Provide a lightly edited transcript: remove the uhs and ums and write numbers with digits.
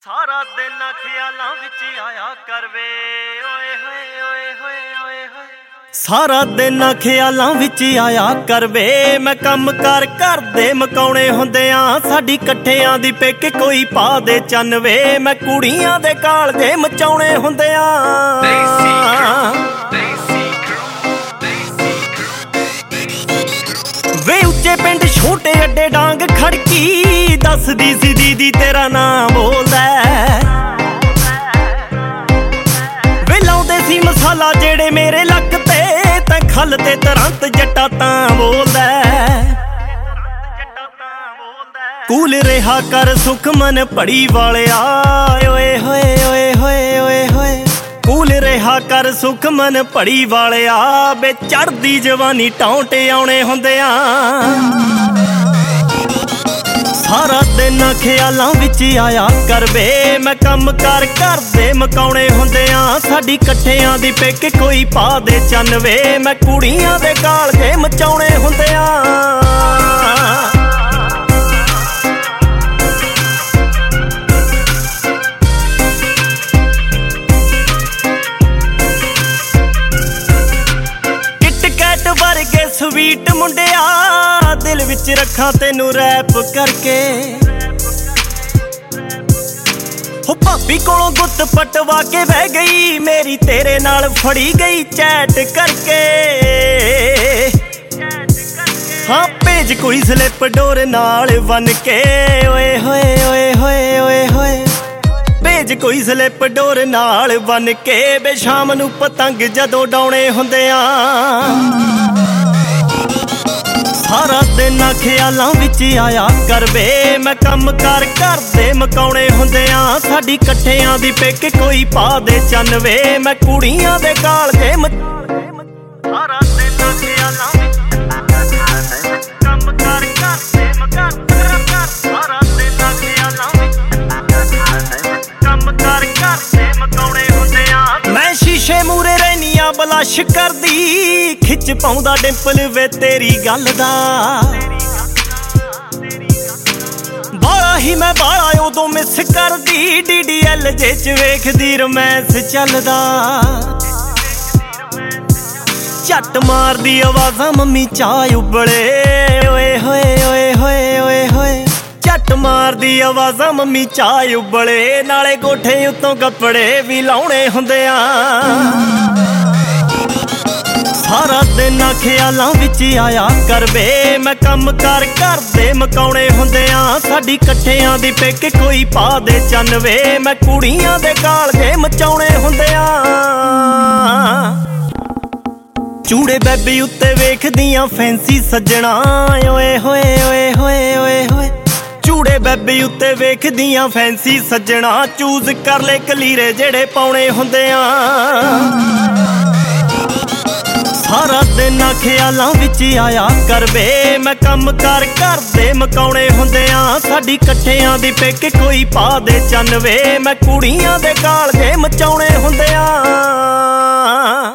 ਸਾਰਾ ਦਿਨ ਖਿਆਲਾਂ ਵਿੱਚ ਆਇਆ ਕਰਵੇ ਓਏ ਹੋਏ ਓਏ ਹੋਏ ਓਏ ਹੋਏ। ਸਾਰਾ ਦਿਨ ਖਿਆਲਾਂ ਵਿੱਚ ਆਇਆ ਕਰਵੇ ਮੈਂ ਕੰਮ ਕਾਰ ਕਰਦੇ ਮਕਾਉਣੇ ਹੁੰਦੇ ਆ। ਸਾਡੀ ਇਕੱਠਿਆਂ ਦੀ ਪਿੱਕ ਕੋਈ ਪਾ ਦੇ ਚੰਨ ਵੇ ਮੈਂ ਕੁੜੀਆਂ ਦੇ ਕਾਲਜੇ ਮਚਾਉਣੇ ਹੁੰਦੇ ਆ। ਵੇ ਉੱਚੇ ਪਿੰਡ ਛੋਟੇ ਅੱਡੇ ਡਾਂਗ ਖੜਕੀ ਦੱਸਦੀ ਸੀ ਦੀਦੀ ਤੇਰਾ ਨਾਂ ਬੋਲਦਾ। ਵੇ ਲਾਉਂਦੇ ਸੀ ਮਸਾਲਾ ਜਿਹੜੇ ਮੇਰੇ ਲੱਕ ਤੇ ਤੈਂ ਖੱਲ ਤੇ ਤੁਰੰਤ ਜੱਟਾ ਤਾਂ ਬੋਲਦਾ। ਕੂਲ ਰਿਹਾ ਕਰ ਸੁਖਮਨ ਪੜੀ ਵਾਲਿਆ ਓਏ ਹੋਏ ਓਏ ਹੋਏ ਓਏ ਹੋਏ। ਕੂਲ ਰਿਹਾ ਕਰ ਸੁਖਮਨ ਪੜੀ ਵਾਲਿਆ ਬੇ ਚੜਦੀ ਜਵਾਨੀ ਟੌਂਟੇ ਆਉਣੇ ਹੁੰਦੇ ਆ। ਸਾਰਾ ਦਿਨ ਖਿਆਲਾਂ ਵਿੱਚ ਆਇਆ ਕਰਵੇ ਮੈਂ ਕੰਮ ਕਾਰ ਕਰਦੇ ਮਕਾਉਣੇ ਹੁੰਦੇ ਆ। ਸਾਡੀ ਇਕੱਠਿਆਂ ਦੀ ਪਿੱਕ ਕੋਈ ਪਾ ਦੇ ਚੰਨ ਵੇ ਮੈਂ ਕੁੜੀਆਂ ਦੇ ਕਾਲਜੇ ਮਚਾਉਣੇ ਹੁੰਦੇ ਆ। ਵਰਗੇ ਸਵੀਟ ਮੁੰਡਿਆ ਦਿਲ ਵਿੱਚ ਰੱਖਾਂ ਤੈਨੂੰ ਰੈਪ ਕਰਕੇ। ਹੋ ਭਾਬੀ ਕੋਲੋਂ ਗੁੱਤ ਪਟਵਾ ਕੇ ਬਹਿ ਗਈ ਮੇਰੀ ਤੇਰੇ ਨਾਲ ਫੜੀ ਗਈ ਚੈਟ ਕਰਕੇ। ਹਾਂ ਭੇਜ ਕੋਈ ਸਲਿੱਪ ਡੋਰ ਨਾਲ ਬਨ ਕੇ ਓਏ ਹੋਏ ਓਏ ਹੋਏ ਓਏ ਹੋਏ। ਭੇਜ ਕੋਈ ਸਲਿੱਪ ਡੋਰ ਨਾਲ ਬਨ ਕੇ ਬੇ ਸ਼ਾਮ ਨੂੰ ਪਤੰਗ ਜਦੋਂ ਡਾਉਣੇ ਹੁੰਦੇ ਆ। ਸਾਰਾ ਦਿਨ ਖਿਆਲਾਂ ਵਿੱਚ ਆਇਆ ਕਰਵੇ ਮੈਂ ਕੰਮ ਕਾਰ ਕਰਦੇ ਮਕਾਉਣੇ ਹੁੰਦੇ ਆ। ਸਾਡੀ ਇਕੱਠਿਆਂ ਦੀ ਪਿੱਕ ਕੋਈ ਪਾ ਦੇ ਚੰਨ ਵੇ ਮੈਂ ਕੁੜੀਆਂ ਦੇ ਕਾਲਜੇ ਸਾਰਾ ਦਿਨ ਖਿਆਲਾਂ ਵਿੱਚ ਕੰਮ ਕਾਰ ਕਰਦੇ ਸਾਰਾ ਦਿਨ ਖਿਆਲਾਂ ਵਿੱਚ ਕੰਮ ਕਾਰ ਕਰਦੇ ਮਕਾਉਣੇ ਹੁੰਦੇ ਆ। ਮੈਂ ਸ਼ੀਸ਼ੇ ਮੂਰੇ ਰਹਿਨੀਆਂ ਬਲਸ਼ ਕਰਦੀ ਖਿੱਚ ਪਾਉਂਦਾ ਡਿੰਪਲ ਵੇ ਤੇਰੀ ਗੱਲ ਦਾ। ਬਾਲਾ ਹੀ ਮੈਂ ਬਾਲਾ ਉਦੋਂ ਮਿਸ ਕਰਦੀ DDL ਜੇ ਚ ਵੇਖਦੀ ਰੋਮਾਂਸ ਚੱਲਦਾ। ਝੱਟ ਮਾਰਦੀ ਆਵਾਜ਼ਾਂ ਮੰਮੀ ਚਾਹ ਉਬਲੇ ਓਏ ਹੋਏ ਓਏ ਹੋਏ ਓਏ ਹੋਏ। ਝੱਟ ਮਾਰਦੀ ਆਵਾਜ਼ਾਂ ਮੰਮੀ ਚਾਹ ਉਬਲੇ ਨਾਲੇ ਕੋਠੇ ਉੱਤੋਂ ਕੱਪੜੇ ਵੀ ਲਾਉਣੇ ਹੁੰਦੇ ਆ। ਸਾਰਾ ਦਿਨ ਖਿਆਲਾਂ ਵਿੱਚ ਆਇਆ ਕਰਵੇ ਮੈਂ ਕੰਮ ਕਾਰ ਕਰਦੇ ਮਕਾਉਣੇ ਹੁੰਦੇ ਆ। ਸਾਡੀ ਇਕੱਠਿਆਂ ਦੀ ਪਿੱਕ ਕੋਈ ਪਾ ਦੇ ਚੰਨ ਵੇ ਮੈਂ ਕੁੜੀਆਂ ਦੇ ਕਾਲਜੇ ਮਚਾਉਣੇ ਹੁੰਦੇ ਆ। ਚੂੜੇ ਬੈਬੀ ਉੱਤੇ ਵੇਖਦੀਆਂ ਫੈਂਸੀ ਸੱਜਣਾ ਓਏ ਹੋਏ ਓਏ ਹੋਏ ਓਏ ਹੋਏ। ਚੂੜੇ ਬੈਬੀ ਉੱਤੇ ਵੇਖਦੀਆਂ ਫੈਂਸੀ ਸੱਜਣਾ ਚੂਜ਼ ਕਰ ਲੈ ਕਲੀਰੇ ਜਿਹੜੇ ਪਾਉਣੇ ਹੁੰਦੇ ਆ। ਸਾਰਾ ਦਿਨ ਖਿਆਲਾਂ ਵਿੱਚ ਆਇਆ ਕਰਵੇ ਮੈਂ ਕੰਮ ਕਾਰ ਕਰਦੇ ਮਕਾਉਣੇ ਹੁੰਦੇ ਆ। ਸਾਡੀ ਇਕੱਠਿਆਂ ਦੀ ਪਿੱਕ ਕੋਈ ਪਾ ਦੇ ਚੰਨ ਵੇ ਮੈਂ ਕੁੜੀਆਂ ਦੇ ਕਾਲਜੇ ਮਚਾਉਣੇ ਹੁੰਦੇ ਆ।